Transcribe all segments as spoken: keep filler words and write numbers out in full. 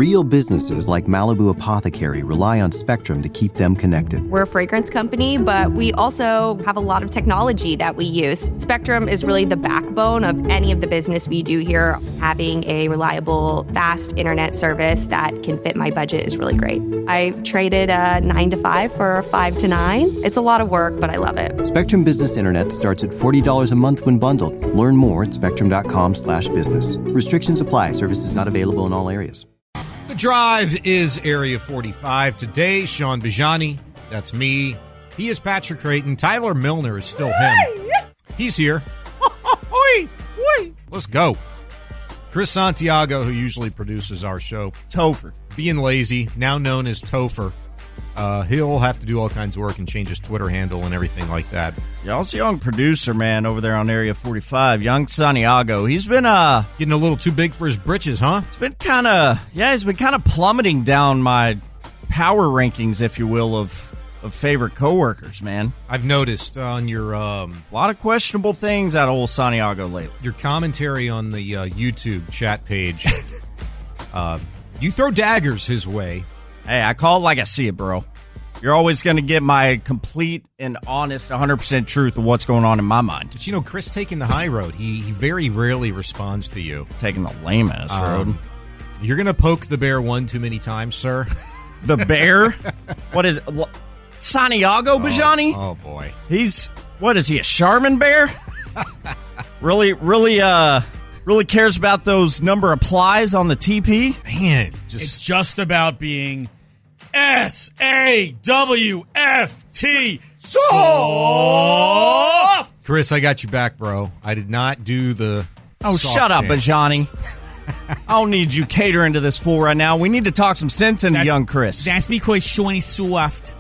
Real businesses like Malibu Apothecary rely on Spectrum to keep them connected. We're a fragrance company, but we also have a lot of technology that we use. Spectrum is really the backbone of any of the business we do here. Having a reliable, fast internet service that can fit my budget is really great. I traded a nine to five for a five to nine. It's a lot of work, but I love it. Spectrum Business Internet starts at forty dollars a month when bundled. Learn more at spectrum.com slash business. Restrictions apply. Services not available in all areas. The Drive is Area forty-five. Today, Sean Bijani, that's me. He is Patrick Creighton. Tyler Milner is still him. He's here. Let's go. Chris Santiago, who usually produces our show. Topher. Being lazy, now known as Topher. Uh, he'll have to do all kinds of work and change his Twitter handle and everything like that. Y'all's young producer, man, over there on Area forty-five, young Santiago. He's been uh getting a little too big for his britches, huh? It's been kind of, yeah, he's been kind of plummeting down my power rankings, if you will, of of favorite coworkers, man. I've noticed on your um, a lot of questionable things out of old Santiago lately. Your commentary on the uh, YouTube chat page. uh, you throw daggers his way. Hey, I call it like I see it, bro. You're always going to get my complete and honest one hundred percent truth of what's going on in my mind. But, you know, Chris taking the high road, he, he very rarely responds to you. Taking the lame-ass um, road. You're going to poke the bear one too many times, sir. The bear? What is it? Santiago Bijani? Oh, oh, boy. He's, what is he, a Charmin bear? really, really, uh... Really cares about those number of plies on the T P? Man, just it's just about being S A W F T soft. Chris, I got you back, bro. I did not do the Oh, shut up, Bijani. I don't need you catering to this fool right now. We need to talk some sense into that's, young Chris. That's because Shawnee's soft.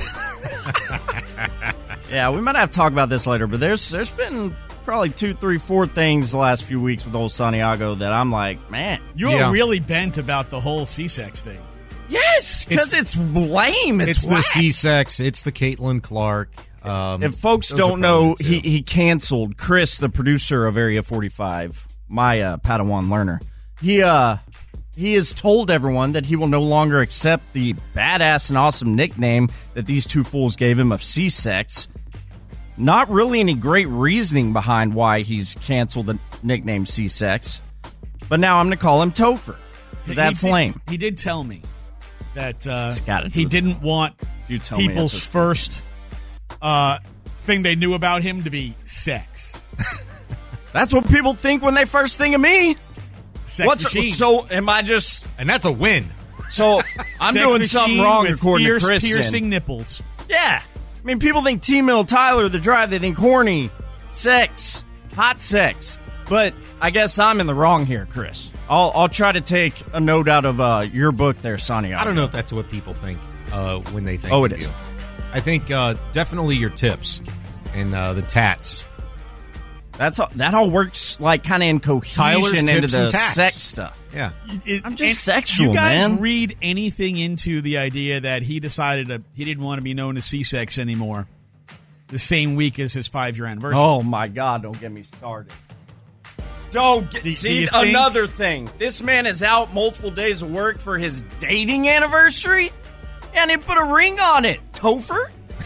Yeah, we might have to talk about this later, but there's there's been probably two, three, four things the last few weeks with old Santiago that I'm like, man. You're yeah. really bent about the whole C-sex thing. Yes, because it's, it's lame. It's, it's the C-sex. It's the Caitlin Clark. Um, if folks don't know, he, he canceled Chris, the producer of Area forty-five, my uh, Padawan learner. He uh he has told everyone that he will no longer accept the badass and awesome nickname that these two fools gave him of C-sex. Not really any great reasoning behind why he's canceled the nickname C-sex. But now I'm going to call him Topher, because that's he did, lame. He did tell me that uh, do he didn't want you tell people's first uh, thing they knew about him to be sex. That's what people think when they first think of me. Sex What's machine. So am I just... And that's a win. So I'm Sex doing something wrong according fierce, to Chris. Piercing nipples. Yeah. I mean, people think T-Mill, Tyler, The Drive, they think horny, sex, hot sex. But I guess I'm in the wrong here, Chris. I'll I'll try to take a note out of uh, your book there, Santiago. I don't know if that's what people think uh, when they think oh, of it you. is. I think uh, definitely your tips and uh, the tats. That's all, that all works like kind of in cohesion Tyler's into tips the and tats. sex stuff. Yeah. It, I'm just sexual, you guys man. read anything into the idea that he decided to, he didn't want to be known as C-sex anymore the same week as his five-year anniversary? Oh, my God. Don't get me started. Don't get, do, see, do think, another thing. This man is out multiple days of work for his dating anniversary, and he put a ring on it. Topher?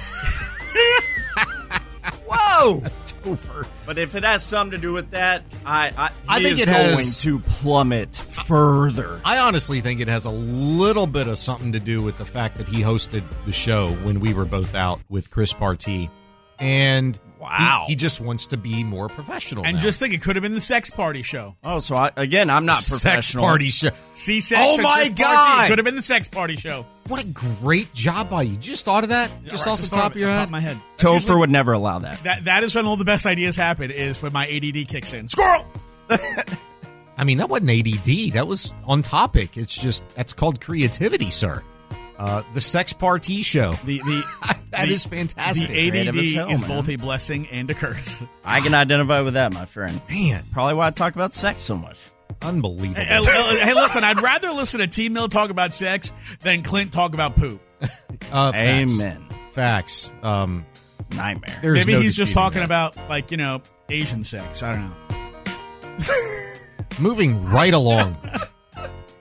Whoa. Topher. But if it has something to do with that, I I, I think is it going has, to plummet further. I honestly think it has a little bit of something to do with the fact that he hosted the show when we were both out with Chris Partee. And wow. he, he just wants to be more professional And now. just think, it could have been the sex party show. Oh, so I, again, I'm not sex professional. party show. C-sex Oh, or my just God. Party. Could have been the sex party show. What a great job by you. You just thought of that? Just right, off the just top of your head? Top of my head. Topher usually, would never allow that. that. That is when all the best ideas happen, is when my A D D kicks in. Squirrel! I mean, that wasn't A D D. That was on topic. It's just, that's called creativity, sir. Uh, the Sex Party Show. The the That the, is fantastic. The A D D hell, is man. both a blessing and a curse. I can identify with that, my friend. Man. Probably why I talk about sex so much. Unbelievable. Hey, hey, listen, I'd rather listen to T-Mill talk about sex than Clint talk about poop. Uh, facts. Amen. Facts. Um, Nightmare. there's Maybe no he's just disputing talking that. about, like, you know, Asian sex. I don't know. Moving right along.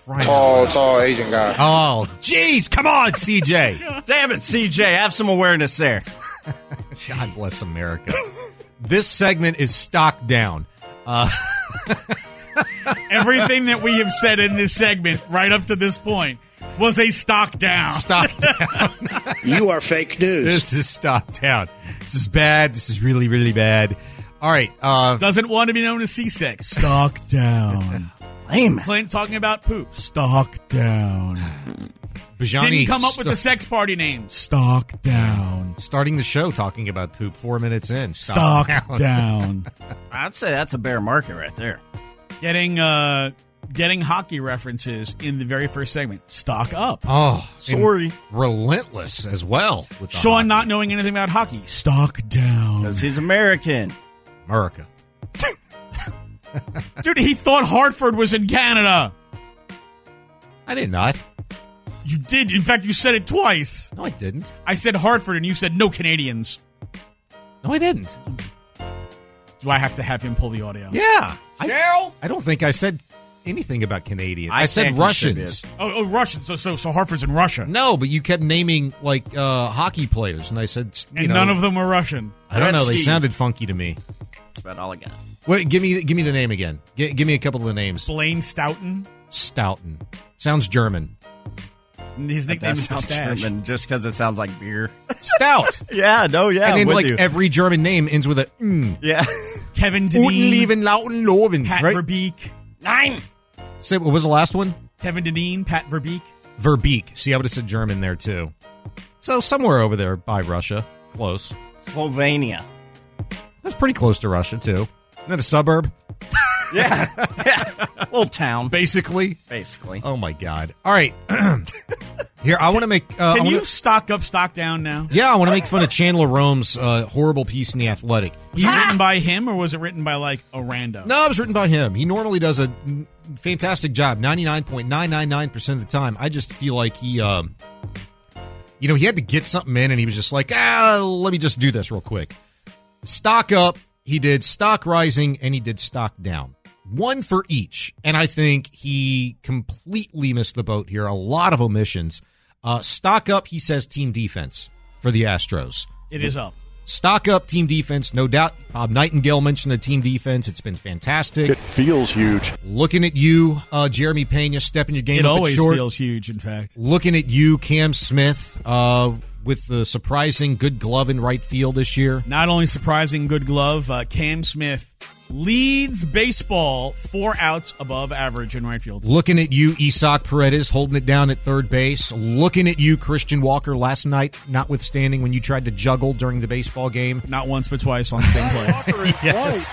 crying out Tall, loud. tall Asian guy. Oh, jeez. Come on, C J. Damn it, C J. Have some awareness there. God bless America. This segment is stock down. Uh, Everything that we have said in this segment right up to this point was a stock down. stock down. You are fake news. This is stock down. This is bad. This is really, really bad. All right. Uh, Doesn't want to be known as C-sex. Stock down. Lame. Clint talking about poop. Stock down. Bajani Didn't come up st- with the sex party name. Stock down. starting the show talking about poop four minutes in. Stock, Stock down. down. I'd say that's a bear market right there. Getting uh, getting hockey references in the very first segment. Stock up. Oh, Sorry. and relentless as well. With the Sean hockey. not knowing anything about hockey. Stock down. Because he's American. America. Dude, he thought Hartford was in Canada. I did not. You did. In fact, you said it twice. No, I didn't. I said Hartford, and you said no Canadians. No, I didn't. Do I have to have him pull the audio? Yeah. I, Cheryl? I don't think I said anything about Canadians. I I, said can't Russians. Oh, oh, Russian. So, so, so Hartford's in Russia, No, but you kept naming like uh, hockey players, and I said, you and know, none of them were Russian. I don't know. They Gretzky. sounded funky to me. That's about all I got. Wait, give me give me the name again. G- give me a couple of the names. Blaine Stoughton. Stoughton sounds German. His nickname is That sounds Mustache. German just because it sounds like beer. Stout. Yeah, no, yeah. and then with like you. every German name ends with a mm. yeah. Kevin Guten Deneen. Leben, Lauten, Loven. Pat Right? Verbeek. Nine. Say, what was the last one? Kevin Deneen. Pat Verbeek. Verbeek. See, I would have said German there too. So somewhere over there by Russia. Close. Slovenia. That's pretty close to Russia too. Isn't that a suburb? Yeah. yeah. Little town, Basically. basically. Oh my God. All right. Here, I want to make. Uh, I Can wanna, you stock up, stock down now? Yeah, I want to make fun of Chandler Rome's uh, horrible piece in The Athletic. Was it written by him, or was it written by, like, a rando? No, it was written by him. He normally does a fantastic job, ninety-nine point nine nine nine percent of the time. I just feel like he, um, you know, he had to get something in, and he was just like, ah, let me just do this real quick. Stock up, he did stock rising, and he did stock down. One for each. And I think he completely missed the boat here. A lot of omissions. Uh, stock up, he says team defense for the Astros. It is up. Stock up, team defense, no doubt. Bob Nightingale mentioned the team defense. It's been fantastic. It feels huge. Looking at you, uh, Jeremy Pena, stepping your game It up at always short. feels huge, in fact. Looking at you, Cam Smith, uh, with the surprising good glove in right field this year. Not only surprising good glove, uh, Cam Smith leads baseball four outs above average in right field. Looking at you, Isaac Paredes, holding it down at third base. Looking at you, Christian Walker, last night, notwithstanding when you tried to juggle during the baseball game. Not once, but twice on the same play. Yes.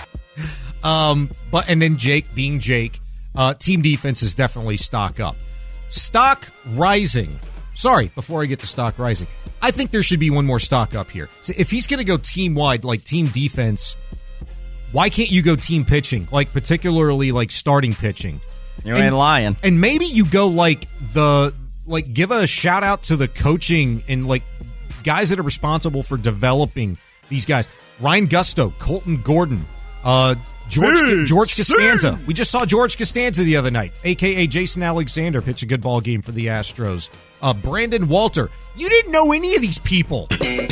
Um, but and then Jake being Jake, uh, team defense is definitely stock up. Stock rising. Sorry, before I get to stock rising, I think there should be one more stock up here. So if he's going to go team wide, like team defense, why can't you go team pitching, like particularly like starting pitching? You And- ain't lying. And maybe you go like the like give a shout out to the coaching and like guys that are responsible for developing these guys. Ryan Gusto, Colton Gordon, uh, George Hey, George Sam! Costanza. We just saw George Costanza the other night, aka Jason Alexander, pitch a good ball game for the Astros. Uh, Brandon Walter. You didn't know any of these people.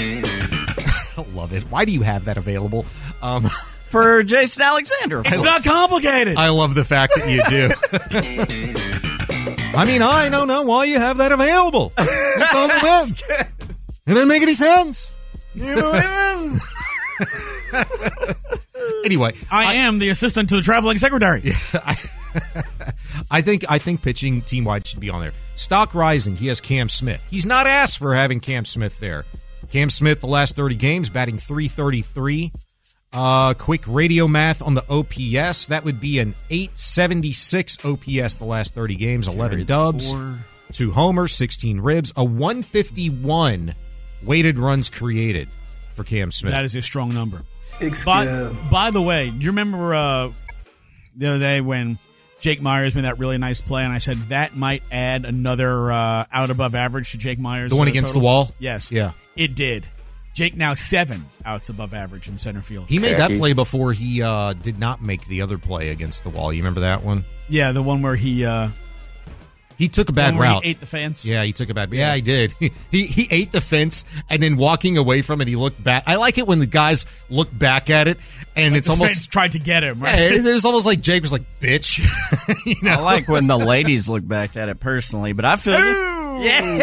I love it. Why do you have that available? Um, For Jason Alexander. It's not complicated. I love the fact that you do. I mean, I don't know why you have that available. Just on the web. It doesn't make any sense. Anyway, I, am the assistant to the traveling secretary. I, I think I think pitching team wide should be on there. Stock rising. He has Cam Smith. He's not asked for having Cam Smith there. Cam Smith, the last thirty games, batting three thirty-three. Uh, quick radio math on the O P S. That would be an eight seventy-six O P S the last thirty games. eleven dubs, two homers, sixteen ribs, a one fifty-one weighted runs created for Cam Smith. That is a strong number. By, by the way, do you remember uh, the other day when Jake Myers made that really nice play, and I said that might add another uh, out above average to Jake Myers? The one uh, against totals? the wall? Yes. Yeah. It did. Jake now seven outs above average in center field. He made that play before he uh, did not make the other play against the wall. You remember that one? Yeah, the one where he uh, He took a bad One where route. He ate the fence. Yeah, he took a bad. Yeah, he did. He he ate the fence, and then walking away from it, he looked back. I like it when the guys look back at it, and like it's the almost fence tried to get him. Right? Yeah, it was almost like Jake was like, "Bitch." you know? I like when the ladies look back at it personally, but I feel Ooh.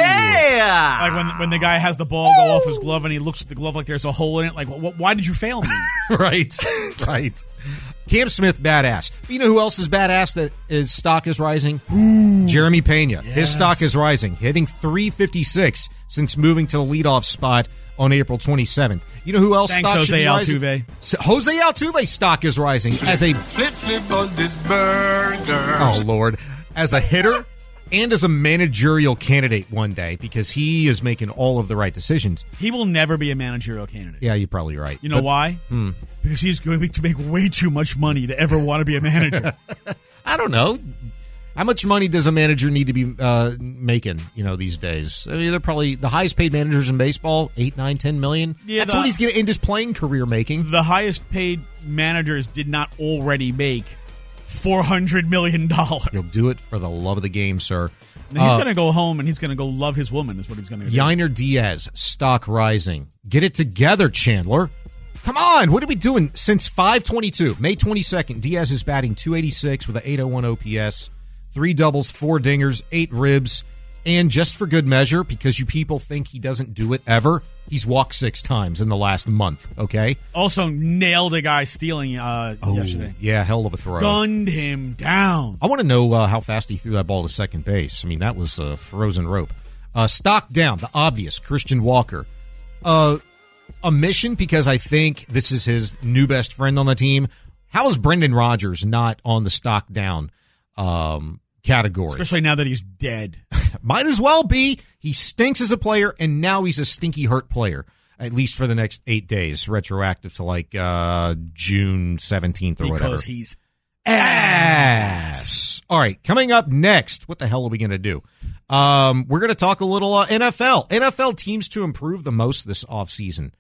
yeah, like when when the guy has the ball go off his glove and he looks at the glove like there's a hole in it. Like, wh- why did you fail me? right, right. Cam Smith, badass. But you know who else is badass that his stock is rising? Ooh. Jeremy Pena. Yes. His stock is rising, hitting three fifty-six since moving to the leadoff spot on April twenty-seventh. You know who else Thanks, stock Jose should be rising? Altuve. So, Jose Altuve's stock is rising as a flip flip on this burger. Oh Lord, as a hitter and as a managerial candidate one day, because he is making all of the right decisions. He will never be a managerial candidate. Yeah, you're probably right. You know but, why? Hmm. Because he's going to make way too much money to ever want to be a manager. I don't know. How much money does a manager need to be uh, making, you know, these days? I mean, they're probably the highest paid managers in baseball, eight, nine, ten million. Yeah, That's the, what he's going to end his playing career making. The highest paid managers did not already make four hundred million dollars. He'll do it for the love of the game, sir. Now, he's uh, going to go home and he's going to go love his woman is what he's going to do. Yainer Diaz, stock rising. Get it together, Chandler. Come on, what are we doing? Since five twenty-two, May twenty-second, Diaz is batting two eighty-six with an eight oh one O P S, three doubles, four dingers, eight ribs, and just for good measure, because you people think he doesn't do it ever, he's walked six times in the last month, okay? Also nailed a guy stealing uh, oh, yesterday. Yeah, hell of a throw. Gunned him down. I want to know uh, how fast he threw that ball to second base. I mean, that was a frozen rope. Uh, stock down, the obvious, Christian Walker. Uh... A mission because I think this is his new best friend on the team. How is Brendan Rodgers not on the stock down um, category? Especially now that he's dead. Might as well be. He stinks as a player, and now he's a stinky hurt player, at least for the next eight days, retroactive to like uh, June seventeenth or because whatever. Because he's ass. ass. All right, coming up next, what the hell are we going to do? Um, we're going to talk a little uh, N F L. N F L teams to improve the most this offseason.